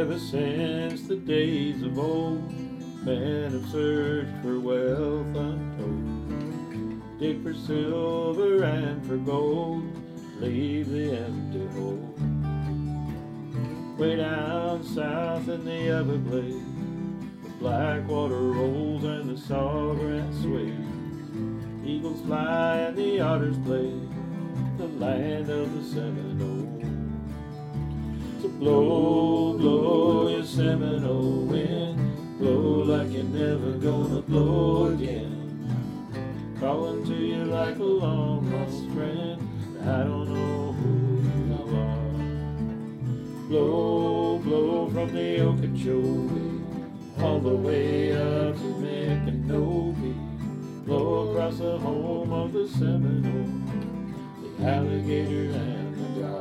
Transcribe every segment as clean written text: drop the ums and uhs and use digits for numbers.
Ever since the days of old, men have searched for wealth untold, dig for silver and for gold, leave the empty hole. Way down south in the Everglades, the black water rolls and the sawgrass sways. Eagles fly and the otters play, the land of the Seminole. So blow, blow your Seminole wind, blow like you're never gonna blow again. Calling to you like a long lost friend, I don't know who you are. Blow, blow from the Okeechobee, all the way up to Micanopy. Blow across the home of the Seminole, the alligator and the gar.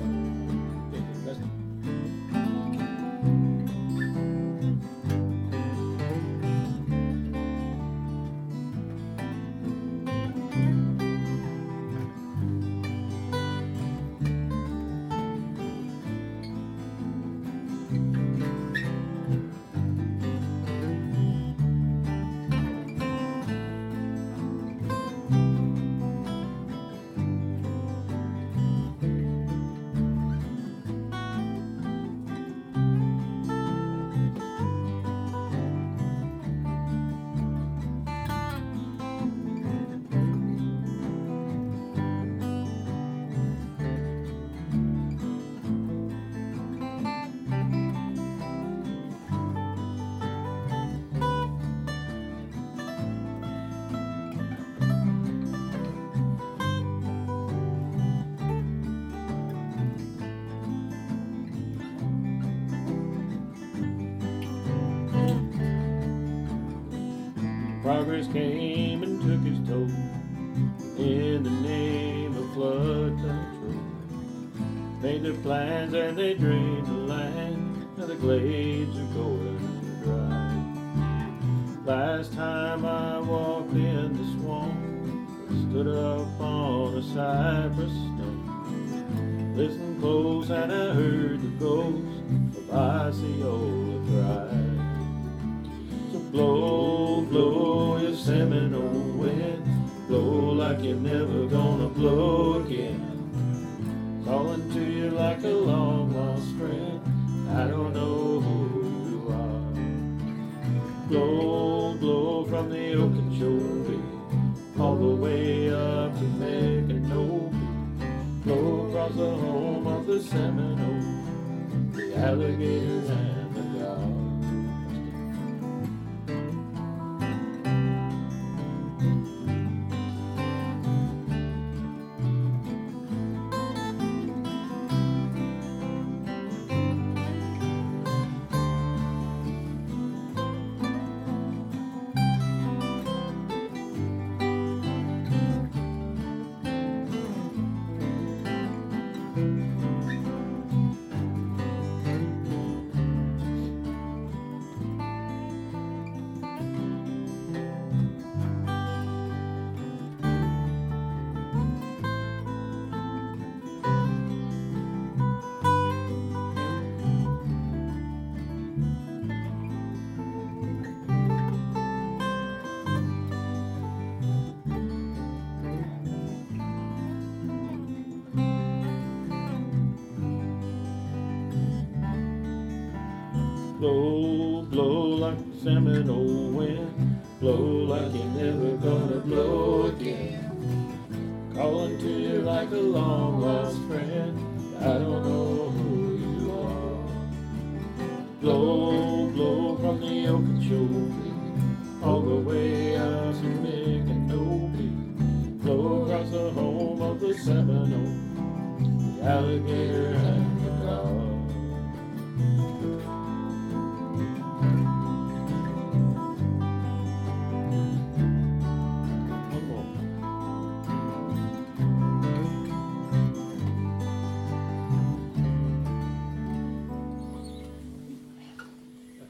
Progress came and took its toll in the name of flood control. Made their plans and they drained the land, now the glades are going dry. Last time I walked in the swamp, I stood up on a cypress stump. Listened close and I heard the ghost of Osceola cry. So blow, blow your Seminole wind, blow like you're never gonna blow again. Calling to you like a long lost friend, I don't know who you are. Blow, blow from the Okeechobee, all the way up to Micanopy. Blow across the home of the Seminole, the alligators and the gar. Blow, blow like a Seminole wind, blow like you're never gonna blow again. Calling to you like a long lost friend, I don't know who you are. Blow, blow from the Okeechobee,